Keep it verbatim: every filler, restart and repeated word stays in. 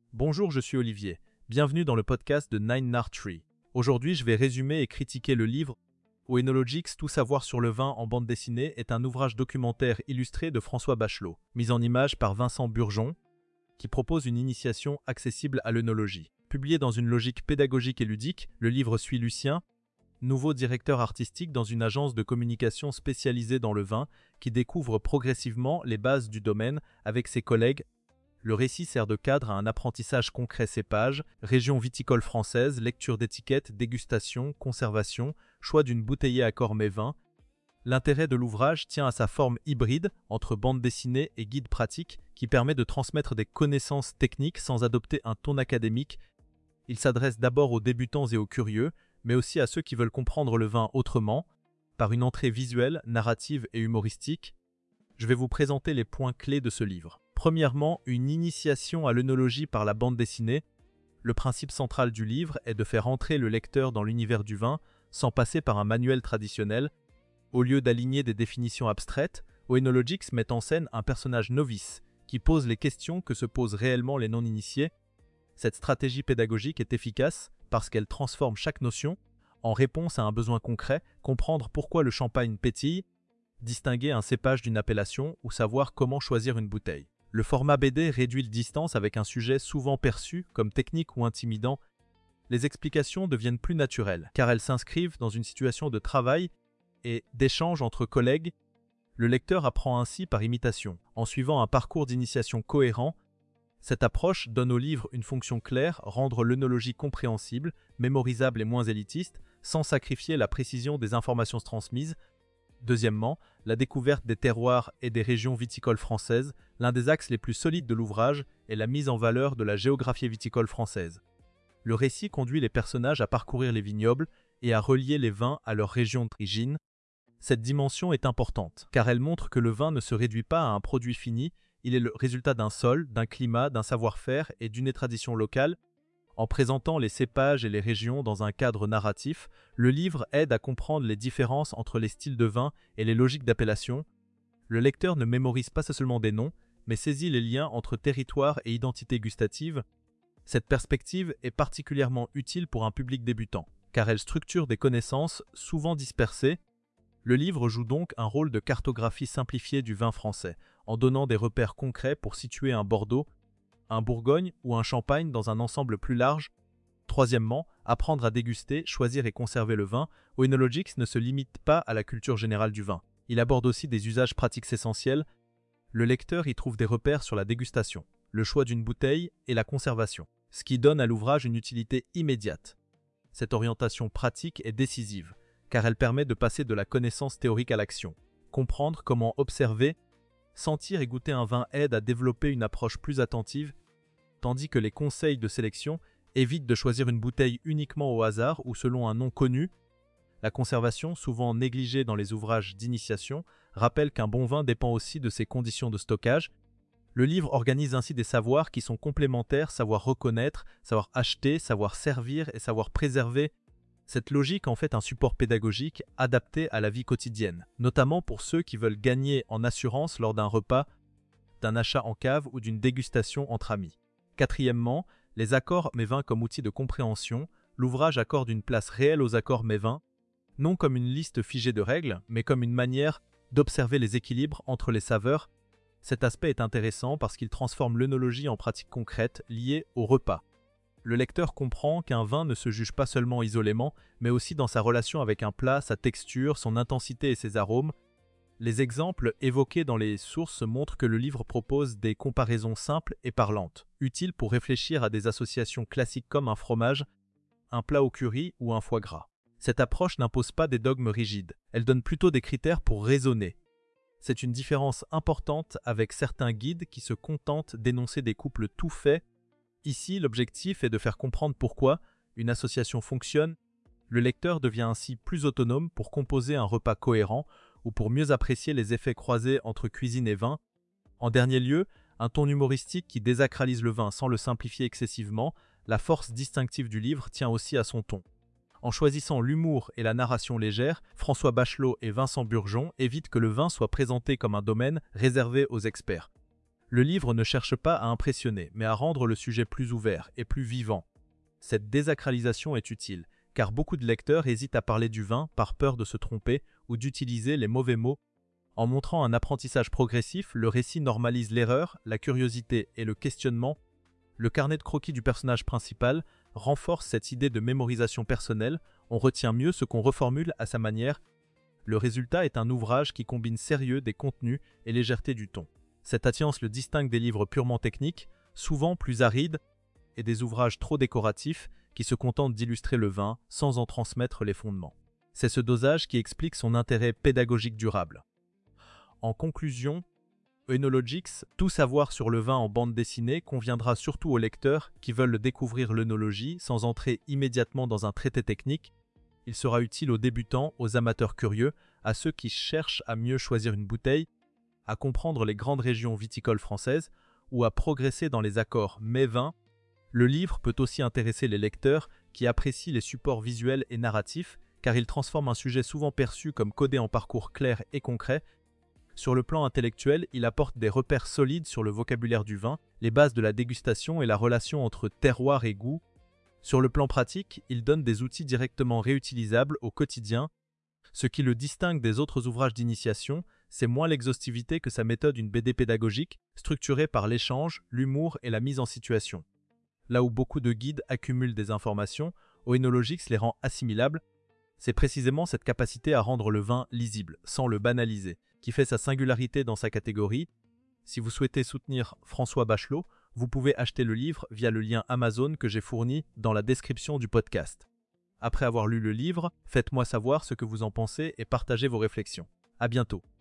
Bonjour, je suis Olivier. Bienvenue dans le podcast de Nine Nard Tree. Aujourd'hui, je vais résumer et critiquer le livre Oenologics, tout savoir sur le vin en bande dessinée est un ouvrage documentaire illustré de François Bachelot, mis en image par Vincent Burgeon, qui propose une initiation accessible à l'œnologie. Publié dans une logique pédagogique et ludique, le livre suit Lucien, nouveau directeur artistique dans une agence de communication spécialisée dans le vin, qui découvre progressivement les bases du domaine avec ses collègues. Le récit sert de cadre à un apprentissage concret cépage, région viticole française, lecture d'étiquettes, dégustation, conservation, choix d'une bouteillée à corps mets-vin. L'intérêt de l'ouvrage tient à sa forme hybride entre bande dessinée et guide pratique qui permet de transmettre des connaissances techniques sans adopter un ton académique. Il s'adresse d'abord aux débutants et aux curieux, mais aussi à ceux qui veulent comprendre le vin autrement, par une entrée visuelle, narrative et humoristique. Je vais vous présenter les points clés de ce livre. Premièrement, une initiation à l'œnologie par la bande dessinée. Le principe central du livre est de faire entrer le lecteur dans l'univers du vin sans passer par un manuel traditionnel. Au lieu d'aligner des définitions abstraites, Oenologics met en scène un personnage novice qui pose les questions que se posent réellement les non-initiés. Cette stratégie pédagogique est efficace parce qu'elle transforme chaque notion en réponse à un besoin concret, comprendre pourquoi le champagne pétille, distinguer un cépage d'une appellation ou savoir comment choisir une bouteille. Le format B D réduit le distance avec un sujet souvent perçu comme technique ou intimidant. Les explications deviennent plus naturelles, car elles s'inscrivent dans une situation de travail et d'échange entre collègues. Le lecteur apprend ainsi par imitation, en suivant un parcours d'initiation cohérent. Cette approche donne au livre une fonction claire, rendre l'œnologie compréhensible, mémorisable et moins élitiste, sans sacrifier la précision des informations transmises. Deuxièmement, la découverte des terroirs et des régions viticoles françaises. L'un des axes les plus solides de l'ouvrage est la mise en valeur de la géographie viticole française. Le récit conduit les personnages à parcourir les vignobles et à relier les vins à leur région d'origine. Cette dimension est importante, car elle montre que le vin ne se réduit pas à un produit fini, il est le résultat d'un sol, d'un climat, d'un savoir-faire et d'une tradition locale. En présentant les cépages et les régions dans un cadre narratif, le livre aide à comprendre les différences entre les styles de vin et les logiques d'appellation. Le lecteur ne mémorise pas seulement des noms, mais saisit les liens entre territoire et identité gustative. Cette perspective est particulièrement utile pour un public débutant, car elle structure des connaissances souvent dispersées. Le livre joue donc un rôle de cartographie simplifiée du vin français, en donnant des repères concrets pour situer un Bordeaux, un Bourgogne ou un Champagne dans un ensemble plus large. Troisièmement, apprendre à déguster, choisir et conserver le vin. Oenologics ne se limite pas à la culture générale du vin. Il aborde aussi des usages pratiques essentiels. Le lecteur y trouve des repères sur la dégustation, le choix d'une bouteille et la conservation, ce qui donne à l'ouvrage une utilité immédiate. Cette orientation pratique est décisive, car elle permet de passer de la connaissance théorique à l'action. Comprendre comment observer, sentir et goûter un vin aide à développer une approche plus attentive, tandis que les conseils de sélection évitent de choisir une bouteille uniquement au hasard ou selon un nom connu. La conservation, souvent négligée dans les ouvrages d'initiation, rappelle qu'un bon vin dépend aussi de ses conditions de stockage. Le livre organise ainsi des savoirs qui sont complémentaires, savoir reconnaître, savoir acheter, savoir servir et savoir préserver. Cette logique en fait un support pédagogique adapté à la vie quotidienne, notamment pour ceux qui veulent gagner en assurance lors d'un repas, d'un achat en cave ou d'une dégustation entre amis. Quatrièmement, les accords mets-vins comme outil de compréhension. L'ouvrage accorde une place réelle aux accords mets-vins, non comme une liste figée de règles, mais comme une manière d'observer les équilibres entre les saveurs. Cet aspect est intéressant parce qu'il transforme l'œnologie en pratique concrète liée au repas. Le lecteur comprend qu'un vin ne se juge pas seulement isolément, mais aussi dans sa relation avec un plat, sa texture, son intensité et ses arômes. Les exemples évoqués dans les sources montrent que le livre propose des comparaisons simples et parlantes, utiles pour réfléchir à des associations classiques comme un fromage, un plat au curry ou un foie gras. Cette approche n'impose pas des dogmes rigides, elle donne plutôt des critères pour raisonner. C'est une différence importante avec certains guides qui se contentent d'énoncer des couples tout faits. Ici, l'objectif est de faire comprendre pourquoi une association fonctionne. Le lecteur devient ainsi plus autonome pour composer un repas cohérent ou pour mieux apprécier les effets croisés entre cuisine et vin. En dernier lieu, un ton humoristique qui désacralise le vin sans le simplifier excessivement. La force distinctive du livre tient aussi à son ton. En choisissant l'humour et la narration légère, François Bachelot et Vincent Burgeon évitent que le vin soit présenté comme un domaine réservé aux experts. Le livre ne cherche pas à impressionner, mais à rendre le sujet plus ouvert et plus vivant. Cette désacralisation est utile, car beaucoup de lecteurs hésitent à parler du vin par peur de se tromper ou d'utiliser les mauvais mots. En montrant un apprentissage progressif, le récit normalise l'erreur, la curiosité et le questionnement. Le carnet de croquis du personnage principal renforce cette idée de mémorisation personnelle, on retient mieux ce qu'on reformule à sa manière. Le résultat est un ouvrage qui combine sérieux des contenus et légèreté du ton. Cette attiance le distingue des livres purement techniques, souvent plus arides, et des ouvrages trop décoratifs qui se contentent d'illustrer le vin sans en transmettre les fondements. C'est ce dosage qui explique son intérêt pédagogique durable. En conclusion, Œnologics, tout savoir sur le vin en bande dessinée conviendra surtout aux lecteurs qui veulent découvrir l'œnologie sans entrer immédiatement dans un traité technique. Il sera utile aux débutants, aux amateurs curieux, à ceux qui cherchent à mieux choisir une bouteille, à comprendre les grandes régions viticoles françaises ou à progresser dans les accords mets-vins. Le livre peut aussi intéresser les lecteurs qui apprécient les supports visuels et narratifs car il transforme un sujet souvent perçu comme codé en parcours clair et concret. Sur le plan intellectuel, il apporte des repères solides sur le vocabulaire du vin, les bases de la dégustation et la relation entre terroir et goût. Sur le plan pratique, il donne des outils directement réutilisables au quotidien. Ce qui le distingue des autres ouvrages d'initiation, c'est moins l'exhaustivité que sa méthode une B D pédagogique, structurée par l'échange, l'humour et la mise en situation. Là où beaucoup de guides accumulent des informations, Œnologics les rend assimilables. C'est précisément cette capacité à rendre le vin lisible, sans le banaliser, qui fait sa singularité dans sa catégorie. Si vous souhaitez soutenir François Bachelot, vous pouvez acheter le livre via le lien Amazon que j'ai fourni dans la description du podcast. Après avoir lu le livre, faites-moi savoir ce que vous en pensez et partagez vos réflexions. À bientôt.